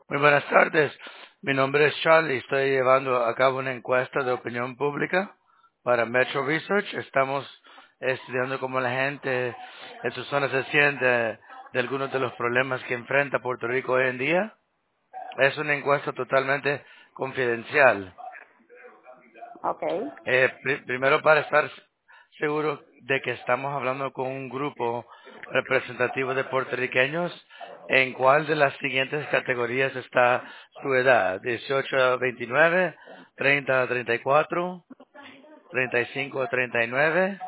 Muy buenas tardes. Mi nombre es Charlie. Estoy llevando a cabo una encuesta de opinión pública para Metro Research. Estamos estudiando cómo la gente en su zona se siente de algunos de los problemas que enfrenta Puerto Rico hoy en día. Es una encuesta totalmente confidencial. Ok. Primero, para estar seguro de que estamos hablando con un grupo representativo de puertorriqueños, ¿en cuál de las siguientes categorías está su edad? 18 a 29, 30 a 34, 35 a 39,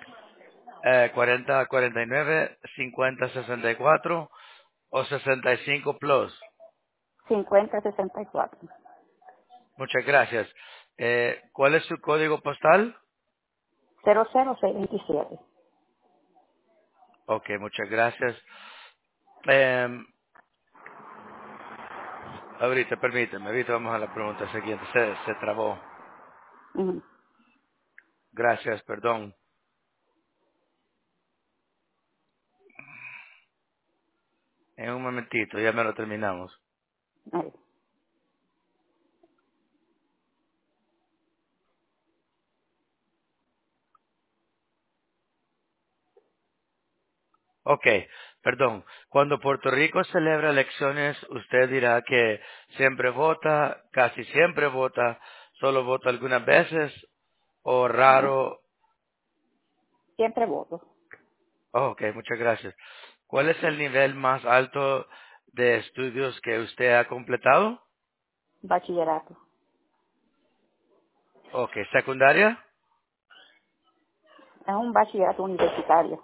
40 a 49, 50 a 64 o 65 plus. 5064. Muchas gracias. ¿Cuál es su código postal? 00627. Ok, muchas gracias. Em, Ahorita, permíteme, ahorita vamos a la pregunta siguiente. Se trabó. Ujú. Gracias, perdón. En un momentito, ya me lo terminamos. Ahí. Ok, perdón. Cuando Puerto Rico celebra elecciones, usted dirá que siempre vota, casi siempre vota, solo vota algunas veces, o No, raro. siempre voto. Oh, ok, muchas gracias. ¿Cuál es el nivel más alto de estudios que usted ha completado? Bachillerato. Ok, secundaria, Es un bachillerato universitario.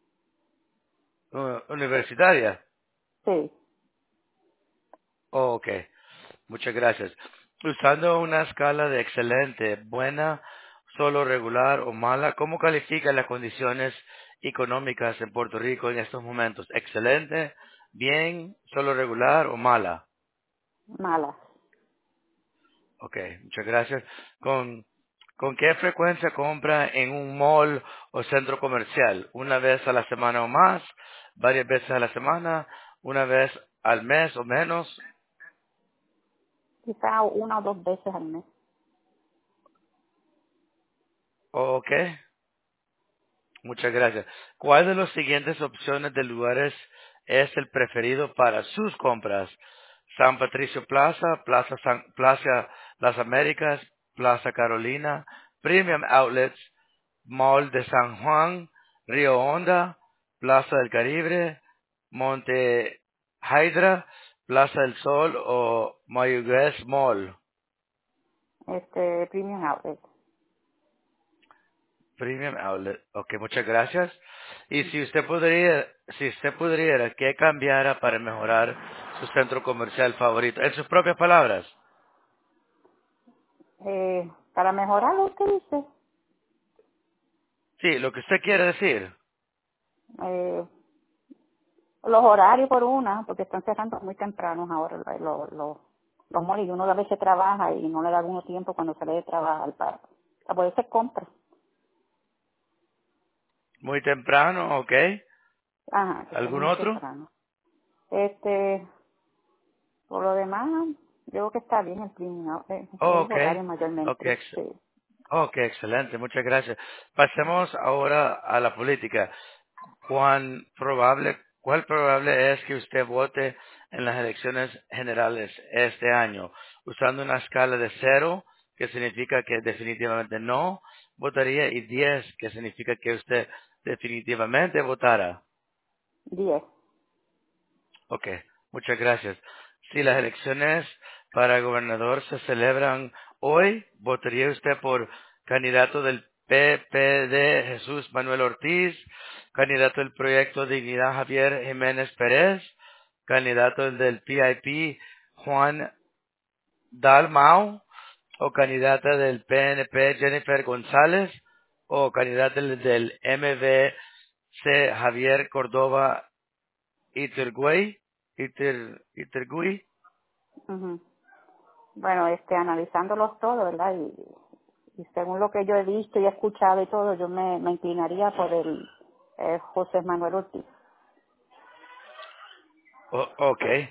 universitaria. Sí. Oh, ok. Muchas gracias. Usando una escala de excelente, buena, solo regular o mala, ¿cómo califica las condiciones económicas en Puerto Rico en estos momentos? ¿Excelente, bien, solo regular o mala? Mala. Ok, muchas gracias. ¿Con qué frecuencia compra en un mall o centro comercial? ¿Una vez a la semana o más? ¿Varias veces a la semana? ¿Una vez al mes o menos? Quizá una o dos veces al mes. Ok. Muchas gracias. ¿Cuál de las siguientes opciones de lugares es el preferido para sus compras? San Patricio Plaza, Plaza Las Américas, Plaza Carolina, Premium Outlets, Mall de San Juan, Río Honda, Plaza del Caribe, Monte Hydra, Plaza del Sol o Mayugez Mall. Premium outlet. Premium Outlet. Ok, muchas gracias. Y si usted pudiera, ¿qué cambiara para mejorar su centro comercial favorito? En sus propias palabras. Para mejorar lo que dice, Sí, lo que usted quiere decir. eh, los horarios por una, porque están cerrando muy tempranos ahora los malls y uno a veces trabaja y no le da alguno tiempo cuando sale de trabajar para poder hacer compras. Muy temprano, ok. Ajá, que cierran ¿Algún muy otro? temprano. Este, por lo demás, yo creo que está bien el cleaning out, Oh, es ok. horario Ok, mayormente, sí. ok, excelente. Muchas gracias. Pasemos ahora a la política. ¿Cuál probable es que usted vote en las elecciones generales este año? Usando una escala de 0, que significa que definitivamente no votaría, y 10, que significa que usted definitivamente votara. 10. Ok, muchas gracias. Si las elecciones para gobernador se celebran hoy, ¿votaría usted por candidato del PPD Jesús Manuel Ortiz, candidato del proyecto Dignidad Javier Jiménez Pérez, candidato del PIP Juan Dalmau, o candidata del PNP Jennifer González, o candidata del MVC Javier Córdoba Iturgüey, Iturgüey. Ujú. Bueno, analizándolos todos, ¿verdad? Y según lo que yo he visto y he escuchado y todo, yo me inclinaría por el José Manuel Ortiz. Ok.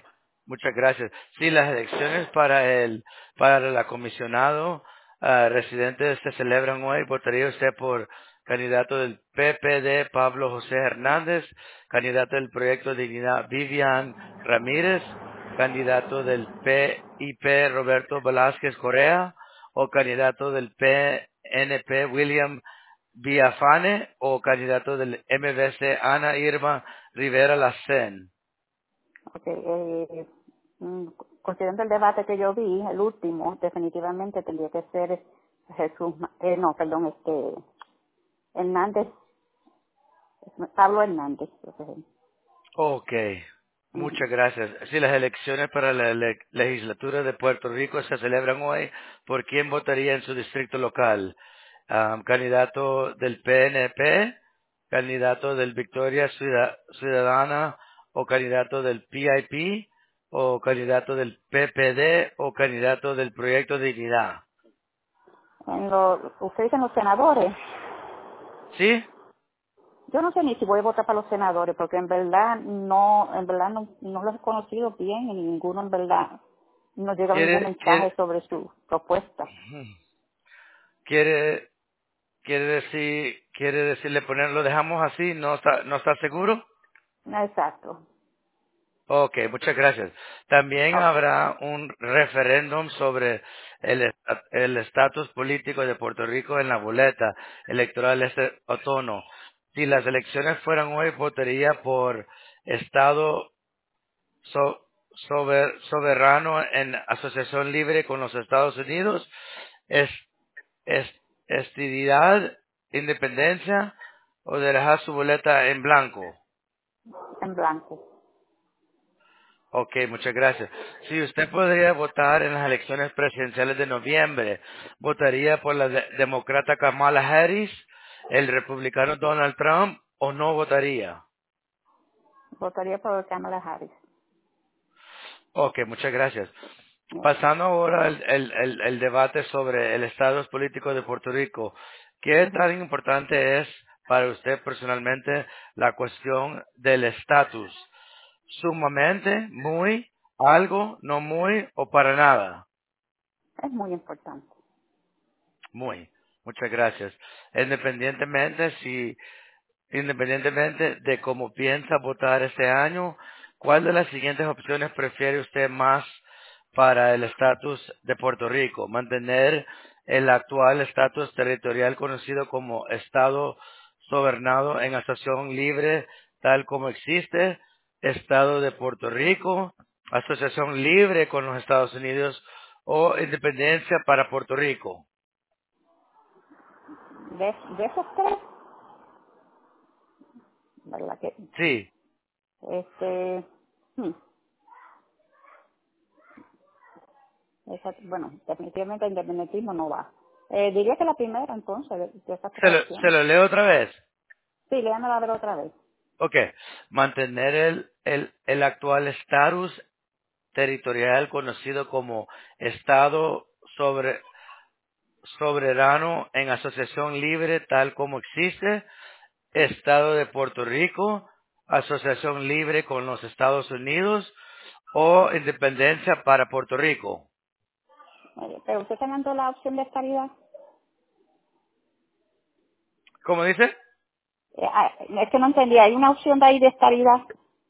Muchas gracias. Sí, las elecciones para la comisionado residente se celebran hoy. ¿Votaría usted por candidato del PPD Pablo José Hernández, candidato del Proyecto Dignidad Vivian Ramírez, candidato del PIP Roberto Velázquez Correa o candidato del PNP William Villafane o candidato del MVC Ana Irma Rivera Lacen? Porque, mm, considerando el debate que yo vi, el último, definitivamente tendría que ser Jesús, no, perdón, Hernández, Pablo Hernández. Creo que es él. Ok, Ujú. muchas gracias. Sí, las elecciones para la legislatura de Puerto Rico se celebran hoy. ¿Por quién votaría en su distrito local? Candidato del PNP, candidato del Victoria Ciudadana o candidato del PIP o candidato del PPD o candidato del Proyecto Dignidad. Ustedes dicen los senadores. ¿Sí? Yo no sé ni si voy a votar para los senadores, porque en verdad no los he conocido bien y ninguno en verdad no llega ningún ¿Quiere, quiere, mensaje sobre su propuesta. quiere, quiere decirle ponerlo, dejamos así, no está seguro? Exacto. Ok, muchas gracias. También Ok. habrá un referéndum sobre el estatus político de Puerto Rico en la boleta electoral este otoño. Si las elecciones fueran hoy, votaría por Estado soberano en asociación libre con los Estados Unidos, es, es, estididad, independencia o de dejar su boleta en blanco. En blanco. Ok, muchas gracias. Si usted podría votar en las elecciones presidenciales de noviembre, ¿votaría por la demócrata Kamala Harris, el republicano Donald Trump o no votaría? Votaría por Kamala Harris. Ok, muchas gracias. Ok. Pasando ahora el debate sobre el estatus político de Puerto Rico, ¿qué Ujú. tan importante es para usted personalmente la cuestión del estatus? ¿Sumamente, muy, algo, no muy o para nada? Es muy importante. Muy. Muchas gracias. Independientemente independientemente de cómo piensa votar este año, ¿cuál de las siguientes opciones prefiere usted más para el estatus de Puerto Rico? Mantener el actual estatus territorial conocido como Estado soberano en asociación libre tal como existe, Estado de Puerto Rico, asociación libre con los Estados Unidos o independencia para Puerto Rico. De esos tres, ¿verdad que? Sí, Este, hmm, bueno, definitivamente el independentismo no va. Diría que la primera, entonces, de esas tres se opciones. lo leo otra vez. Sí, léanmela a ver otra vez. Ok, mantener el actual estatus territorial conocido como Estado soberano en asociación libre tal como existe, Estado de Puerto Rico, asociación libre con los Estados Unidos o independencia para Puerto Rico. Pero usted está dando la opción de estabilidad. ¿Cómo dice? Es que no entendí. Hay una opción de ahí de estabilidad.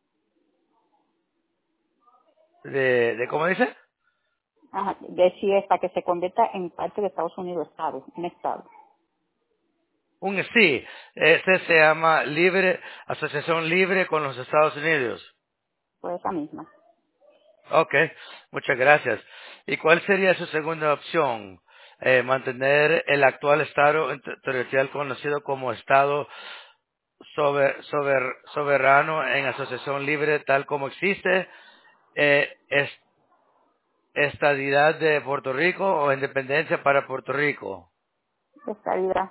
¿De cómo dice? Ajá, de si es para que se convierta en parte de Estados Unidos, Estado, un Estado. Un sí, este se llama asociación libre con los Estados Unidos. Pues esa misma. Ok, muchas gracias. ¿Y cuál sería su segunda opción? Mantener el actual Estado territorial conocido como Estado soberano en asociación libre tal como existe, estadidad de Puerto Rico o independencia para Puerto Rico. De estabilidad.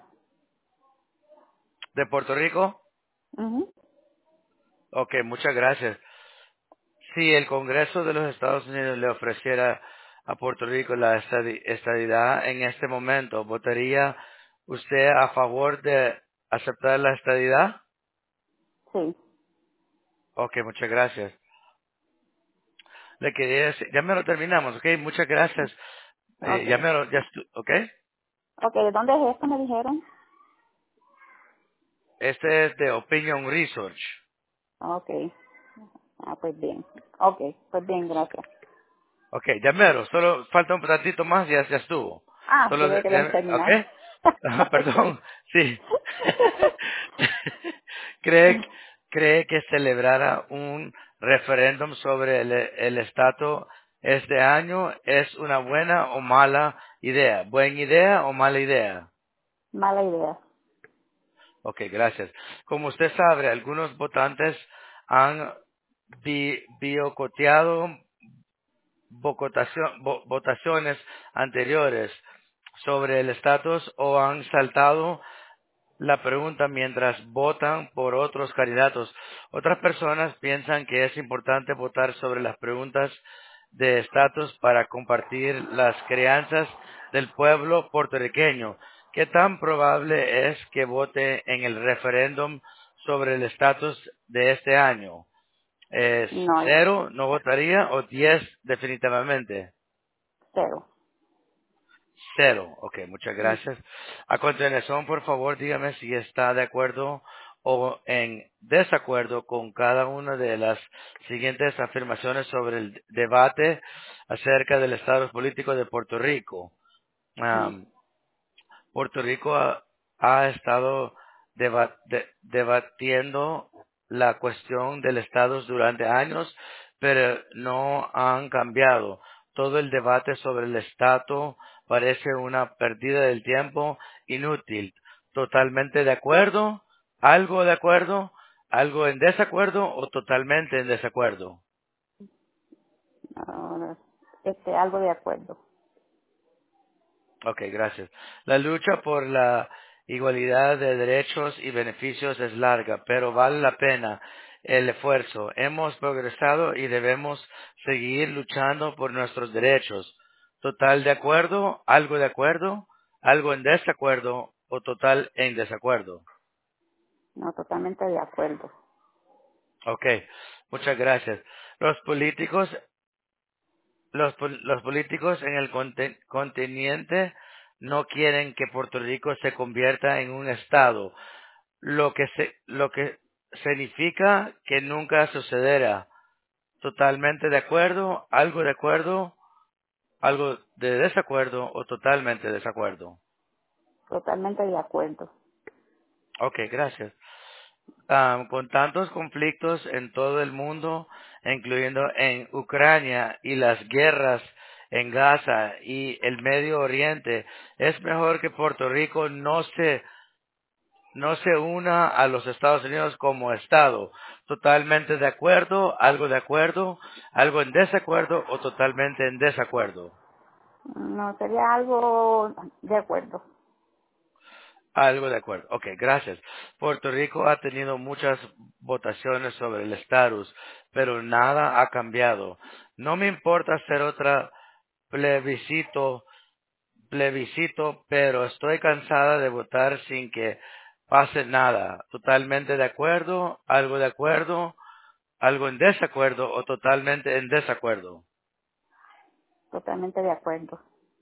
¿De Puerto Rico? Ujú. Ok, muchas gracias. Si el Congreso de los Estados Unidos le ofreciera a Puerto Rico la estadidad en este momento, ¿votaría usted a favor de aceptar la estadidad? Sí. Ok, muchas gracias. le quería decir, ya me lo terminamos, ¿ok? Muchas gracias. Ya Okay. me lo, ¿ok? Okay, ¿de dónde es esto me dijeron? Este es de Opinion Research. Okay. Ah, pues bien. Okay, pues bien, gracias. Ok, ya mero, solo falta un ratito más y ya estuvo. Ah, Solo, yo que quería ¿ok? terminar. Perdón, Okay. sí. ¿Cree, ¿Cree que celebrar un referéndum sobre el estatus este año es una buena o mala idea? ¿Buena idea o mala idea? Mala idea. Ok, gracias. Como usted sabe, algunos votantes han boicoteado votaciones anteriores sobre el estatus o han saltado la pregunta mientras votan por otros candidatos. Otras personas piensan que es importante votar sobre las preguntas de estatus para compartir las crianzas del pueblo puertorriqueño. ¿Qué tan probable es que vote en el referéndum sobre el estatus de este año? ¿Es No, 0, no votaría, o 10 definitivamente? cero. 0. Ok, muchas Mm, gracias. A continuación, por favor, dígame si está de acuerdo o en desacuerdo con cada una de las siguientes afirmaciones sobre el debate acerca del estado político de Puerto Rico. mm. Puerto Rico ha estado debatiendo la cuestión del estatus durante años, pero no han cambiado. Todo el debate sobre el estatus parece una pérdida del tiempo inútil. Totalmente de acuerdo, algo en desacuerdo o totalmente en desacuerdo. Ah, algo de acuerdo. Ok, gracias. La lucha por la igualdad de derechos y beneficios es larga, pero vale la pena el esfuerzo. Hemos progresado y debemos seguir luchando por nuestros derechos. Total de acuerdo, algo en desacuerdo o total en desacuerdo. No, totalmente de acuerdo. Ok, muchas gracias. Los políticos los políticos en el continente no quieren que Puerto Rico se convierta en un estado, lo que significa que nunca sucederá. Totalmente de acuerdo, algo de desacuerdo o totalmente desacuerdo. Totalmente de acuerdo. Ok, gracias. Con tantos conflictos en todo el mundo, incluyendo en Ucrania y las guerras en Gaza y el Medio Oriente, es mejor que Puerto Rico no se una a los Estados Unidos como Estado. Totalmente de acuerdo, algo en desacuerdo o totalmente en desacuerdo. No, sería algo de acuerdo. Algo de acuerdo. Ok, gracias. Puerto Rico ha tenido muchas votaciones sobre el estatus, pero nada ha cambiado. No me importa hacer otra plebiscito, pero estoy cansada de votar sin que pase nada. Totalmente de acuerdo, algo en desacuerdo o totalmente en desacuerdo. Totalmente de acuerdo.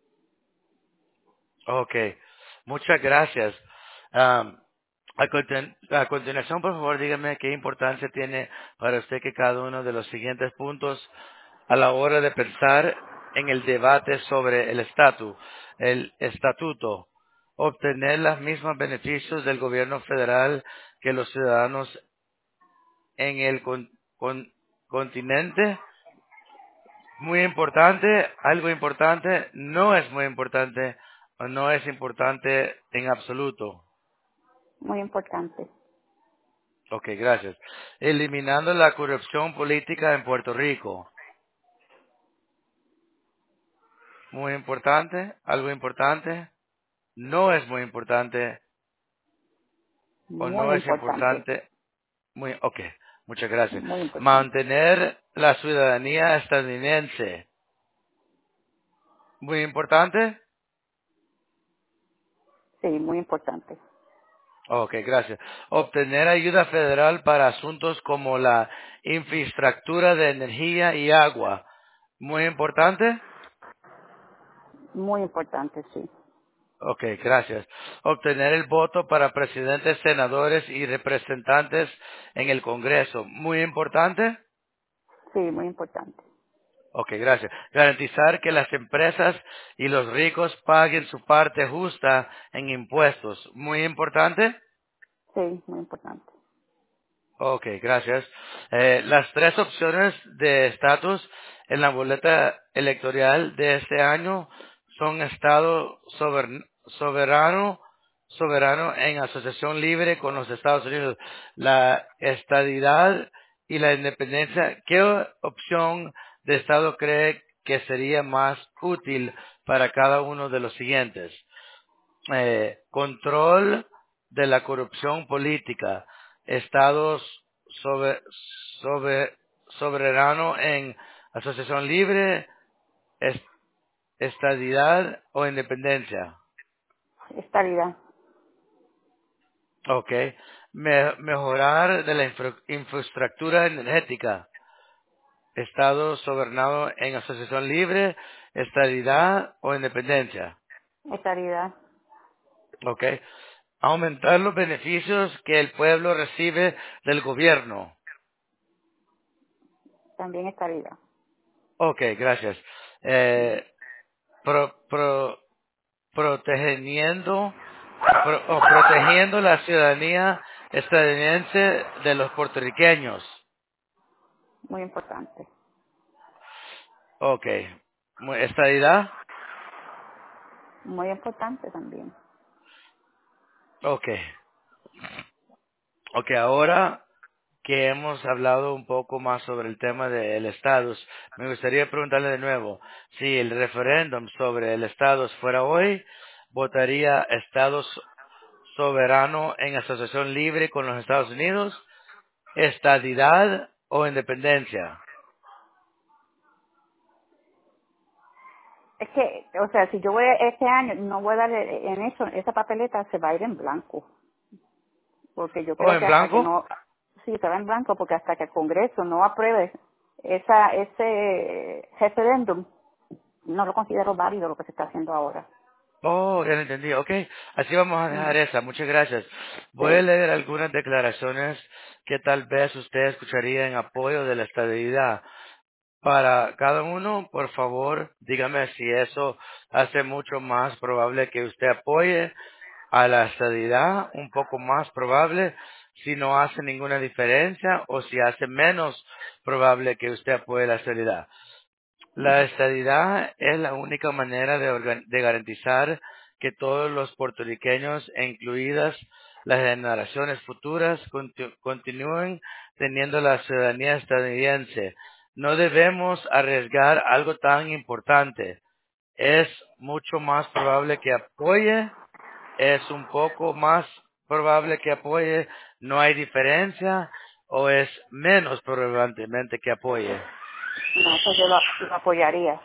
Ok, muchas gracias. Am, a continuación, por favor, dígame qué importancia tiene para usted que cada uno de los siguientes puntos a la hora de pensar en el debate sobre el estatuto, obtener los mismos beneficios del gobierno federal que los ciudadanos en el con- continente. Muy importante, algo importante, no es muy importante o no es importante en absoluto. Muy importante. Ok, gracias. Eliminando la corrupción política en Puerto Rico. Muy importante, algo importante, no es muy importante o Muy no es importante. importante. Ok, muchas gracias. Muy importante. Mantener la ciudadanía estadounidense. Muy importante. Sí, muy importante. Ok, gracias. Obtener ayuda federal para asuntos como la infraestructura de energía y agua. Muy importante. Muy importante, sí. Ok, gracias. Obtener el voto para presidentes, senadores y representantes en el Congreso. Muy importante. Sí, muy importante. Ok, gracias. Garantizar que las empresas y los ricos paguen su parte justa en impuestos. Muy importante. Sí, muy importante. Ok, gracias. Las tres opciones de estatus en la boleta electoral de este año son Estado soberano, soberano en asociación libre con los Estados Unidos, la estadidad y la independencia. ¿Qué opción de Estado cree que sería más útil para cada uno de los siguientes? Control de la corrupción política, estados sobre, sobre, soberano en asociación libre, es- estadidad o independencia. Estabilidad. Ok. Mejorar de la infraestructura energética, estado soberano en asociación libre, estadidad o independencia. Estabilidad. Ok. Aumentar los beneficios que el pueblo recibe del gobierno. También estabilidad. Ok, gracias. Eh, pro- pro- protegiendo, protegiendo la ciudadanía estadounidense de los puertorriqueños. Muy importante. Ok. ¿Estadidad? Muy importante también. Ok. Ok, ahora que hemos hablado un poco más sobre el tema del estatus, me gustaría preguntarle de nuevo, si el referéndum sobre el estatus fuera hoy, ¿votaría estados soberano en asociación libre con los Estados Unidos, estadidad o independencia? Es que, o sea, si yo voy este año, no voy a dar en eso, esa papeleta se va a ir en blanco. Porque yo ¿O creo en que hasta que blanco? no, sí, se va en blanco, porque hasta que el Congreso no apruebe ese referéndum, no lo considero válido lo que se está haciendo ahora. Oh, ya lo entendí. Ok, así vamos a dejar Ujú. esa. Muchas gracias. Voy a Sí. leer algunas declaraciones que tal vez usted escucharía en apoyo de la estabilidad. Para cada uno, por favor, dígame si eso hace mucho más probable que usted apoye a la estadidad, un poco más probable si no hace ninguna diferencia o si hace menos probable que usted apoye la estadidad. La Ujú. estadidad es la única manera de garantizar que todos los puertorriqueños, incluidas las generaciones futuras, continúen teniendo la ciudadanía estadounidense. No debemos arriesgar algo tan importante. Es mucho más probable que apoye, es un poco más probable que apoye, no hay diferencia, o es menos probablemente que apoye. No, pues yo lo apoyaría.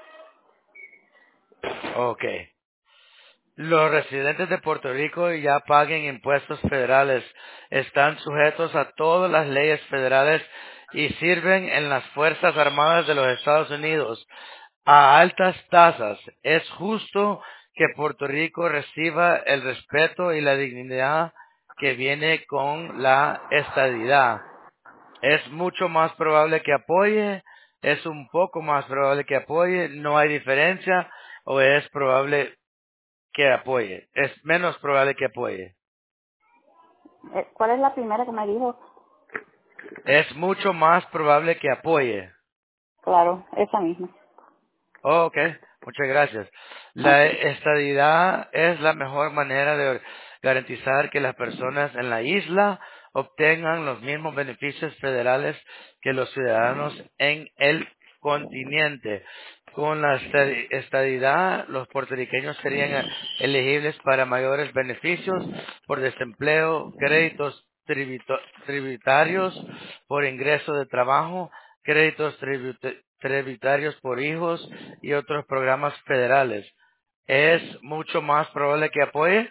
Okay. Los residentes de Puerto Rico ya paguen impuestos federales, están sujetos a todas las leyes federales y sirven en las Fuerzas Armadas de los Estados Unidos a altas tasas. Es justo que Puerto Rico reciba el respeto y la dignidad que viene con la estadidad. Es mucho más probable que apoye, es un poco más probable que apoye, no hay diferencia, o es probable que apoye. Es menos probable que apoye. ¿Cuál es la primera que me dijo? Es mucho más probable que apoye. Claro, esa misma. Oh, ok, muchas gracias. La Ok. estadidad es la mejor manera de garantizar que las personas en la isla obtengan los mismos beneficios federales que los ciudadanos en el continente. Con la estadidad, los puertorriqueños serían elegibles para mayores beneficios por desempleo, créditos tributarios por ingreso de trabajo, créditos tributarios por hijos y otros programas federales. ¿Es mucho más probable que apoye?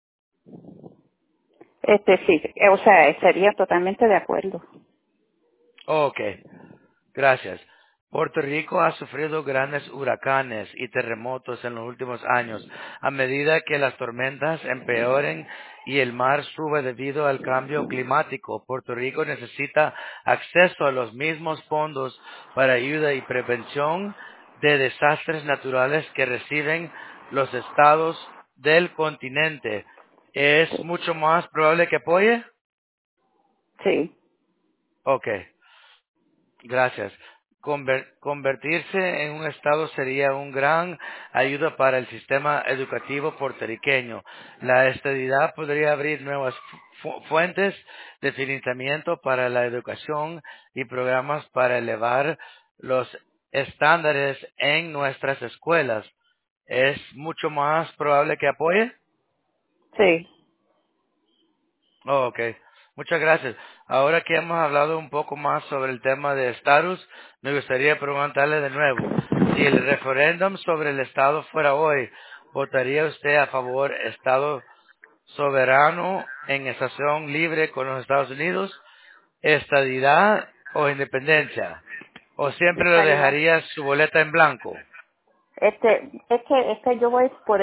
Sí, o sea, sería totalmente de acuerdo. Ok, gracias. Puerto Rico ha sufrido grandes huracanes y terremotos en los últimos años. A medida que las tormentas empeoren y el mar sube debido al cambio climático, Puerto Rico necesita acceso a los mismos fondos para ayuda y prevención de desastres naturales que reciben los estados del continente. ¿Es mucho más probable que apoye? Sí, Ok. Gracias. Convertirse en un Estado sería un gran ayuda para el sistema educativo puertorriqueño. La estadidad podría abrir nuevas fuentes de financiamiento para la educación y programas para elevar los estándares en nuestras escuelas. ¿Es mucho más probable que apoye? sí. Oh, ok. Muchas gracias. Ahora que hemos hablado un poco más sobre el tema de estatus, me gustaría preguntarle de nuevo, si el referéndum sobre el Estado fuera hoy, ¿votaría usted a favor Estado soberano en estación libre con los Estados Unidos, estadidad o independencia? ¿O siempre lo Estadidad. dejaría su boleta en blanco? Es que yo voy por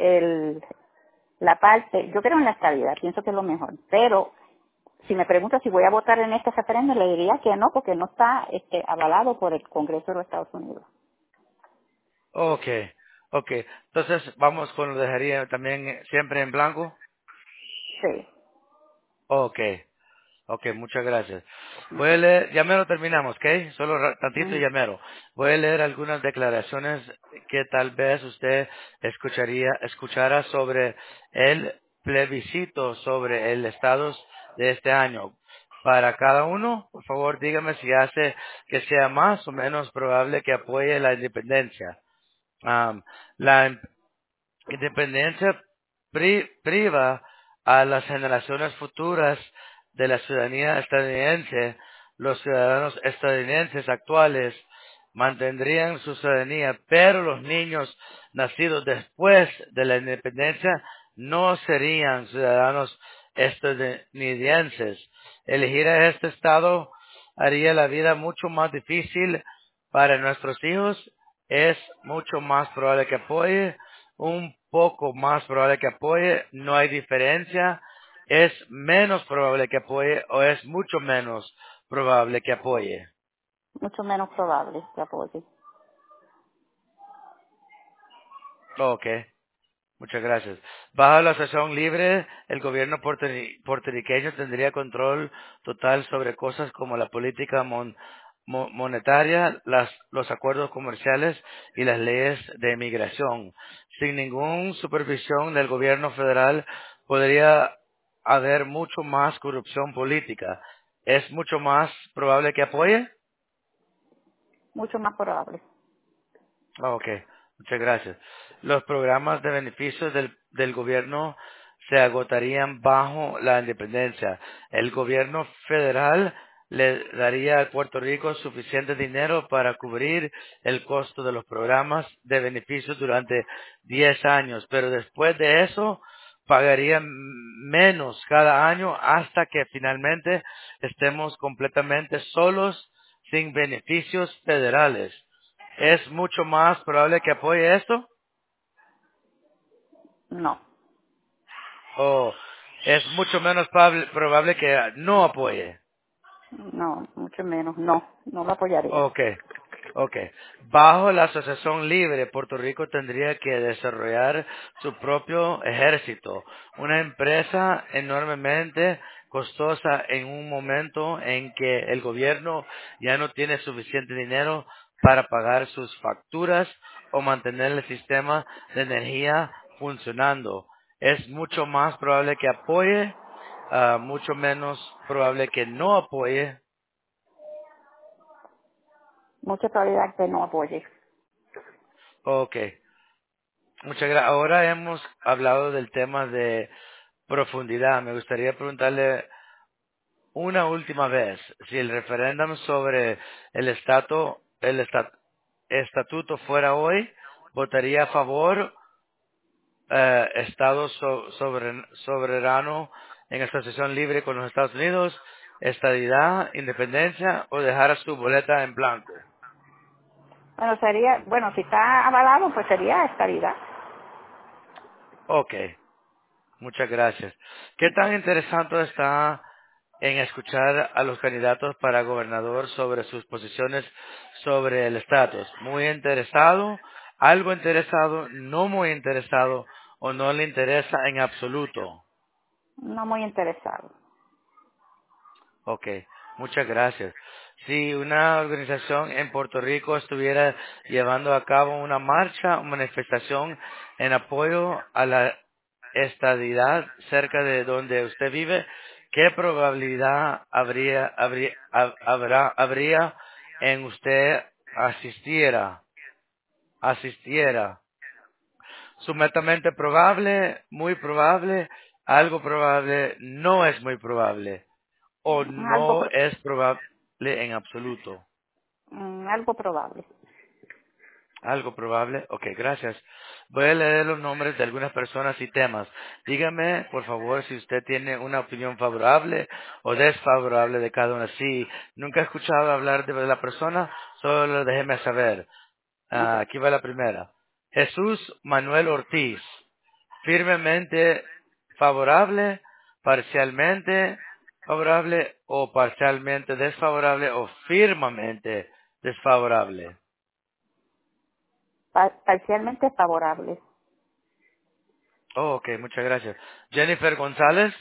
la parte, yo creo en la estabilidad, pienso que es lo mejor, pero si me pregunta si voy a votar en este referéndum, le diría que no, porque no está avalado por el Congreso de los Estados Unidos. Ok, ok. Entonces, vamos con lo dejaría también siempre en blanco. Sí. Ok. Ok, muchas gracias. Voy a leer, ya mero terminamos, ¿ok? Solo tantito y Ujú. ya mero. Voy a leer algunas declaraciones que tal vez usted escuchara sobre el plebiscito sobre el estatus de este año. Para cada uno, por favor, dígame si hace que sea más o menos probable que apoye la independencia. La independencia priva a las generaciones futuras de la ciudadanía estadounidense. Los ciudadanos estadounidenses actuales mantendrían su ciudadanía, pero los niños nacidos después de la independencia no serían ciudadanos estadounidenses. Elegir a este estado haría la vida mucho más difícil para nuestros hijos. Es mucho más probable que apoye, un poco más probable que apoye, no hay diferencia, es menos probable que apoye o es mucho menos probable que apoye. Mucho menos probable que apoye. Ok. Muchas gracias. Bajo la asociación libre, el gobierno puertorriqueño tendría control total sobre cosas como la política monetaria, los acuerdos comerciales y las leyes de inmigración. Sin ninguna supervisión del gobierno federal, podría haber mucho más corrupción política. ¿Es mucho más probable que apoye? Mucho más probable. Ok, muchas gracias. Los programas de beneficios del gobierno se agotarían bajo la independencia. El gobierno federal le daría a Puerto Rico suficiente dinero para cubrir el costo de los programas de beneficios durante 10 años, pero después de eso pagarían menos cada año hasta que finalmente estemos completamente solos sin beneficios federales. ¿Es mucho más probable que apoye esto No, o es mucho menos probable que no apoye? no, mucho menos. No, no lo apoyaría. Ok, ok. Bajo la Asociación Libre, Puerto Rico tendría que desarrollar su propio ejército, una empresa enormemente costosa en un momento en que el gobierno ya no tiene suficiente dinero para pagar sus facturas o mantener el sistema de energía funcionando. Es mucho más probable que apoye, mucho menos probable que no apoye. Mucha probabilidad que no apoye. Ok. Muchas gracias. Ahora hemos hablado del tema de profundidad. Me gustaría preguntarle una última vez si el referéndum sobre el estatuto fuera hoy, votaría a favor Estado soberano en asociación libre con los Estados Unidos, estadidad, independencia o dejar su boleta en blanco. Bueno, sería, bueno, si está avalado, pues sería estabilidad. Ok, muchas gracias. ¿Qué tan interesante está en escuchar a los candidatos para gobernador sobre sus posiciones sobre el estatus? ¿Muy interesado? ¿Algo interesado? ¿No muy interesado? ¿O no le interesa en absoluto? No muy interesado. Ok, muchas gracias. Si una organización en Puerto Rico estuviera llevando a cabo una marcha o manifestación en apoyo a la estadidad cerca de donde usted vive, ¿qué probabilidad habría en usted asistiera? Sumamente probable, muy probable, algo probable, no es muy probable o Algo, no es probable en absoluto. algo probable. Algo probable. Ok, gracias. Voy a leer los nombres de algunas personas y temas. Dígame, por favor, si usted tiene una opinión favorable o desfavorable de cada una. Si nunca he escuchado hablar de la persona, solo déjeme saber. Ok. Aquí va la primera. Jesús Manuel Ortiz. Firmemente favorable, parcialmente favorable o parcialmente desfavorable o firmemente desfavorable. Parcialmente favorable. Oh, ok, muchas gracias. Jennifer González.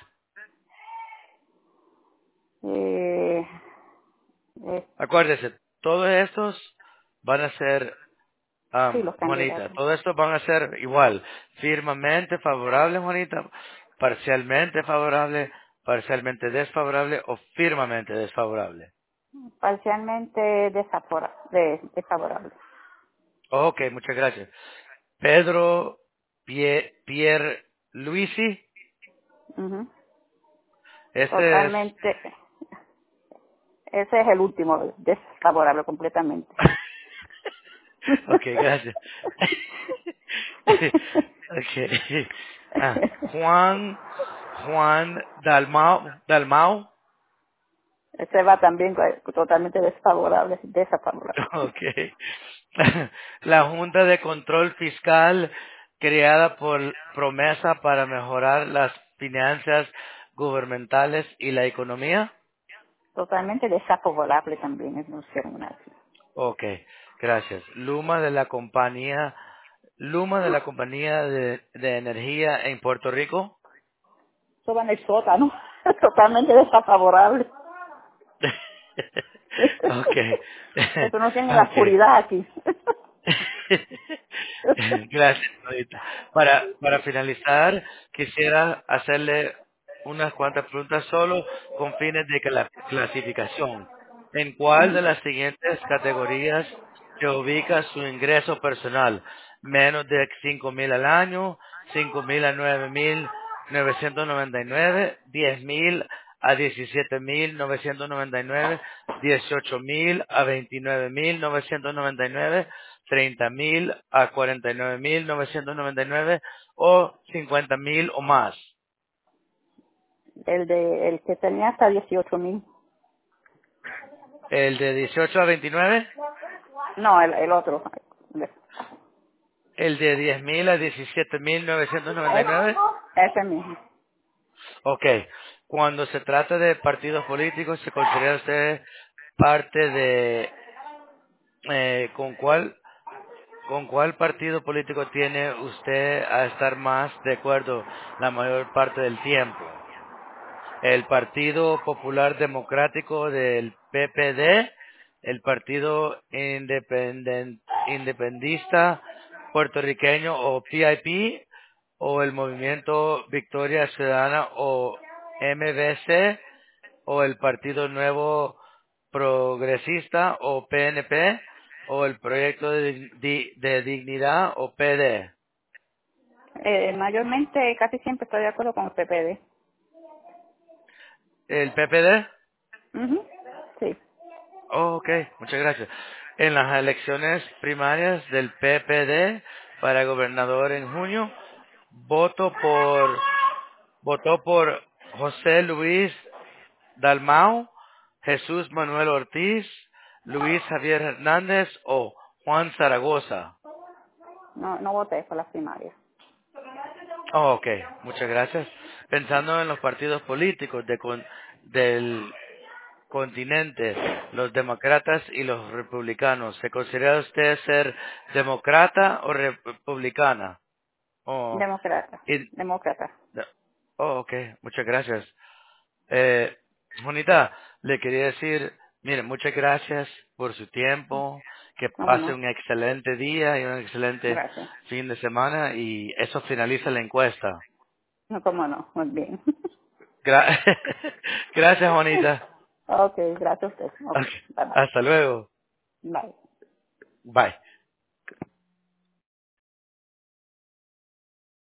Eh, eh, Acuérdese, todos estos van a ser sí, los Juanita, candidatos. todos estos van a ser igual. Firmemente favorable, Juanita, parcialmente favorable, parcialmente desfavorable o firmemente desfavorable. Parcialmente desfavorable. Ok, muchas gracias. Pedro Pierre Luisi, Ujú. ese es... Totalmente. Ese es el último, desfavorable completamente. ok, gracias. ok. Juan Dalmau. Ese va también totalmente desfavorable, desfavorable. Okay. La Junta de Control Fiscal creada por promesa para mejorar las finanzas gubernamentales y la economía. Totalmente desfavorable también, es no ser una. Okay, gracias. Luma de la compañía de energía en Puerto Rico. Eso va en el sótano, totalmente desfavorable. okay. Eso no tiene la okay. oscuridad aquí. Gracias, Norita. Para finalizar, quisiera hacerle unas cuantas preguntas solo con fines de clasificación. ¿En cuál de Ujú. las siguientes categorías se ubica su ingreso personal? Menos de 5,000 al año, 5,000 a 9,999, 10,000 a 17,999, 18,000 a 29,999, 30,000 a 49,999 o 50,000 o más. El que tenía hasta 18,000. El de 18 a 29, No, el otro. el de 10,000 a 17,999. Ese mismo. Ok, cuando se trata de partidos políticos, ¿se considera usted parte de con cuál partido político tiene usted a estar más de acuerdo la mayor parte del tiempo? El Partido Popular Democrático del PPD, el Partido Independista Puertorriqueño o PIP, o el Movimiento Victoria Ciudadana o MBC, o el Partido Nuevo Progresista o PNP, o el Proyecto de Dignidad o PD. Mayormente, casi siempre estoy de acuerdo con el PPD. ¿El PPD? Ujú. Sí. Oh, ok, muchas gracias. En las elecciones primarias del PPD para gobernador en junio, voto por, votó por José Luis Dalmau, Jesús Manuel Ortiz, Luis Javier Hernández o Juan Zaragoza. No, no voté por las primarias. Oh, ok, muchas gracias. Pensando en los partidos políticos del continente, los demócratas y los republicanos, ¿se considera usted ser demócrata o republicana? Oh, Demócrata. y- Demócrata. oh, ok, muchas gracias. Eh, Juanita, le quería decir, mire, muchas gracias por su tiempo, que ¿Cómo pase no? un excelente día y un excelente Gracias. fin de semana y eso finaliza la encuesta. No, ¿cómo no? Muy bien. Gra- Gracias, Juanita. Ok, gracias a usted. Ok, Ok, bye bye. hasta luego. Bye. Bye.